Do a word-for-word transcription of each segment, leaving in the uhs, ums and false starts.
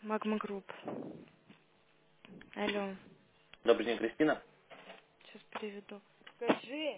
Магма Групп. Алло. Добрый день, Кристина. Сейчас переведу. Скажи.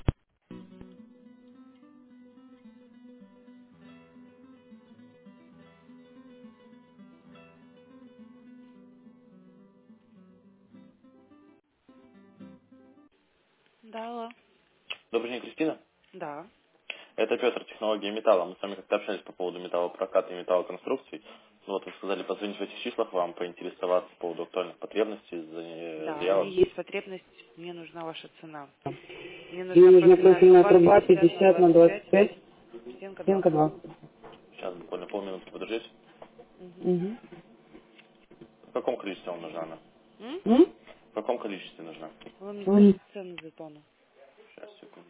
Да, алло. Добрый день, Кристина. Да. Это Петр, технология металла. Мы с вами как-то общались по поводу металлопроката и металлоконструкций. Ну Вот вы сказали позвонить в этих числах вам, поинтересоваться по поводу актуальных потребностей, за- Да, у меня заявок. есть потребность, мне нужна ваша цена. Мне Мне нужна нужна профильная профильная труба труба пятьдесят на пятьдесят на двадцать двадцать пять, пять, стенка два. стенка два. Сейчас буквально полминутки подождите. Угу. Угу. В каком количестве вам нужна она? М? М? В каком количестве нужна? Вы мне Ой. скажите цену за тонну. Сейчас, секунду.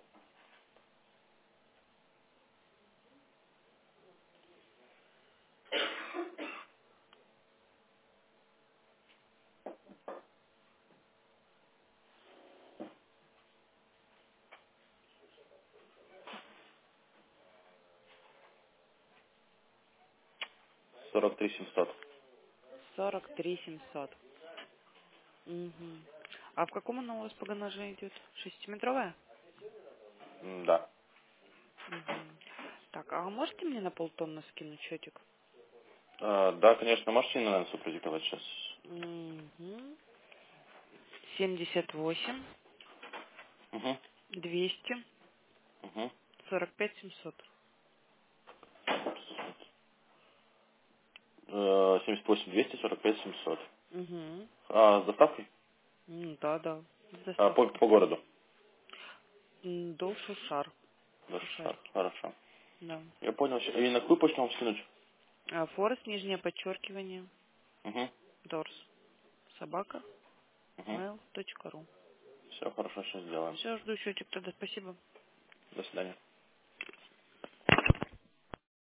сорок три семьсот. сорок три семьсот. Угу. А в каком она у вас погонаже идет? Шестиметровая? М, Да. Угу. Так, а можете мне на полтонны скинуть счетик? А, да, конечно, можете на нас продиктовать сейчас. Угу. семьдесят восемь, Угу. двести, Угу. сорок пять семьсот. семьдесят восемь двести сорок пять семьсот. Угу. А, с доставкой? М, Да, да, с А, по, доставкой. по городу. М, До Шушар. Хорошо. Шушарики. Хорошо. Да. Я понял. И на какую почту вам скинуть? А, Форест, нижнее подчеркивание, Угу. Дорс. Собака, Угу. mail точка ру. Все хорошо, сейчас сделаем. Все, жду счетик тогда. Спасибо. До свидания.